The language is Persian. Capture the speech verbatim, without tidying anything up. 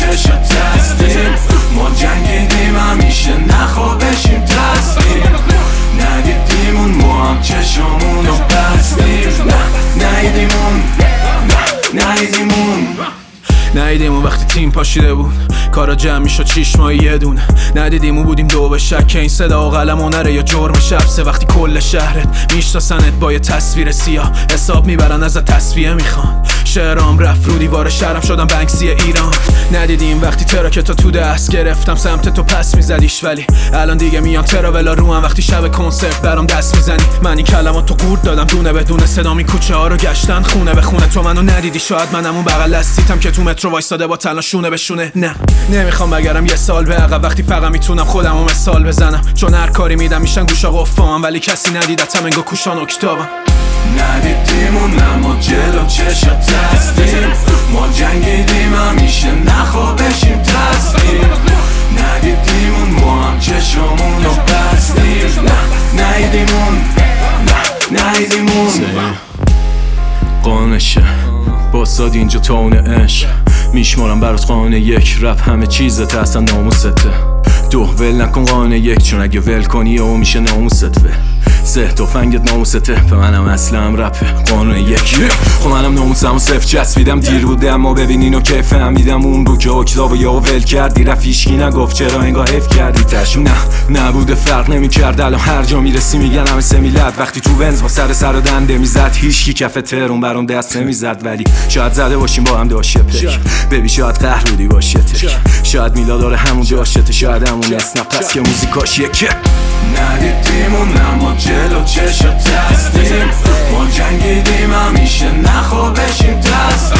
چشات هستیم ما جنگیدیم همیشه نخوا بشیم تسلیم ندیدیمون ما هم چشمونو بستیم نه ندیدیمون نه ندیدیمون ندیدیمون وقتی تیم پاشیده بود کارا جمع میشد چیش ماهی یه دونه ندیدیمون بودیم دو به شک که این صدا و قلم هنره یا جرم شبسه وقتی کل شهرت میشناسنت با یه تصویر سیاه حساب میبرن ازت تصفیه میخوان شعرام رفت رو دیوار شهرم شدم بنکسی ایران ندیدیم وقتی تراکتو تو دست گرفتم سمت تو پس میزدیش ولی الان دیگه میان تراولا رو هم وقتی شب کنسرت برام دست میزنی من این کلمات تو قورت دادم دونه بدونه صدام این کوچه ها رو گشتن خونه به خونه تو منو ندیدی شاید منم اون بغل دستیتم که تو مترو وایساده با تلا شونه به شونه نه نمیخوام بگرم یه سال به عقب وقتی فقط میتونم خودمو مثال بزنم چون هر کاری میدم میشن گوشا قفام ولی کسی ندیدتم انگار کوشان اکتابم ندیدیمون اما جلو چشات هستیم ما جنگیدیم همیشه نخوا بشیم تسلیم ندیدیمون ما هم چشمونو بستیم نه ندیدیمون نه ندیدیمون قانشه باساد اینجا تاون عشق میشمارم برات قانه یک رپ همه چیزت اصلا ناموسته دو ول نکن قانه یک چون اگه ول کنی او میشه ناموست ول سه توفنگت ناموسته به منم اصلا رپه قانون یک خب منم ناموسم و صفر چسبیدم دیر بوده اما ببین اینو که فهمیدم اون رو که اکتاب و یا ول کردی رفیشکی نگفت چرا انگاه حف کردی تش نه نبوده فرق نمیکرد الان هر جا میرسی میگن همه سمیلت وقتی تو ونز با سر سر و دنده میزد هیچکی کف ترون برام دست نمیزد ولی شاید زده باشیم با هم داشه پک ببین شاید قهر بودی باشه تک شاید میلا داره همون جاشته شاید همون اسنپ پس که موزیکاش یکه ندیدیمون اما جلو چشات هستیم ما جنگیدیم همیشه نخوا بشیم تسلیم